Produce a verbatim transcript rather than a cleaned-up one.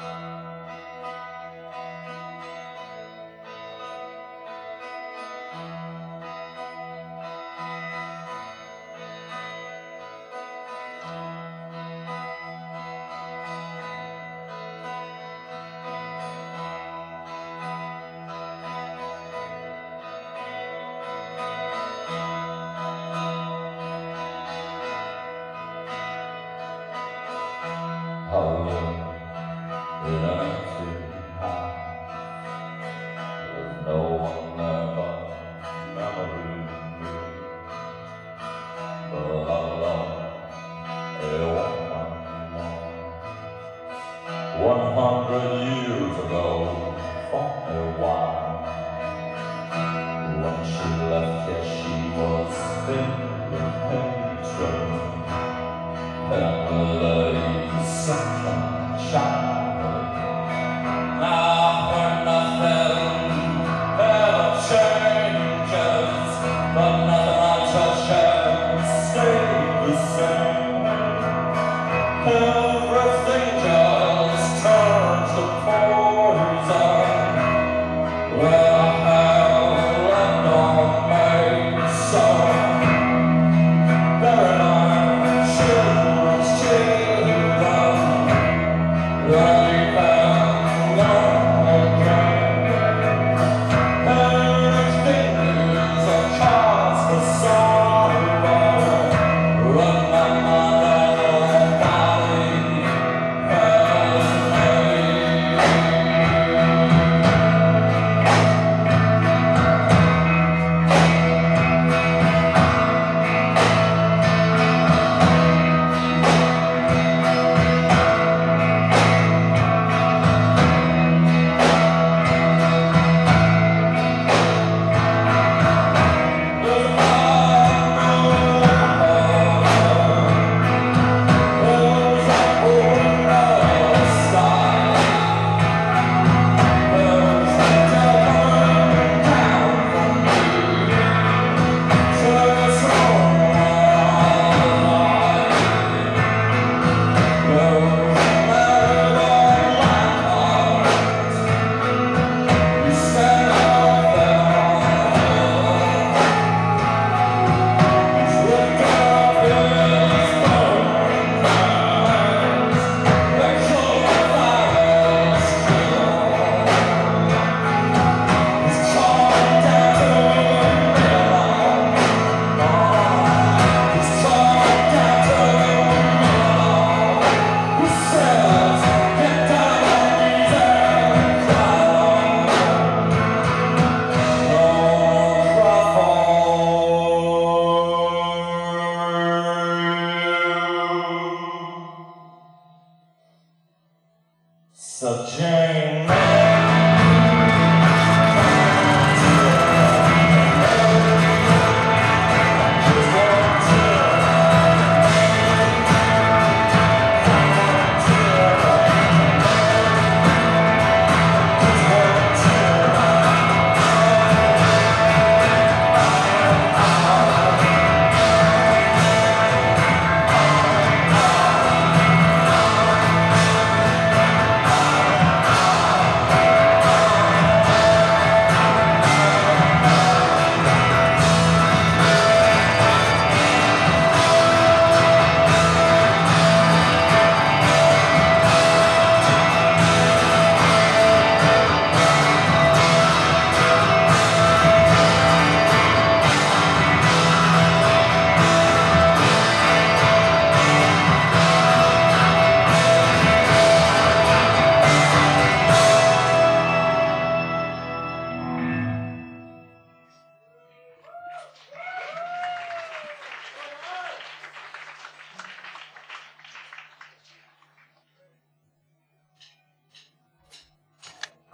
Holding it up too high. There's no one there but memory. But how long it won't more. One hundred years ago, for a while, when she left here, she was filled with hatred. Emily, sunshine, shine. Now when nothing ever changes, but nothing I touch can stay the same. Everything just turns to poison. Well, hell and don't make so. Very nice, children's children. Ready and long again. Everything is a cause for sorrow. Run my mother body and So Jane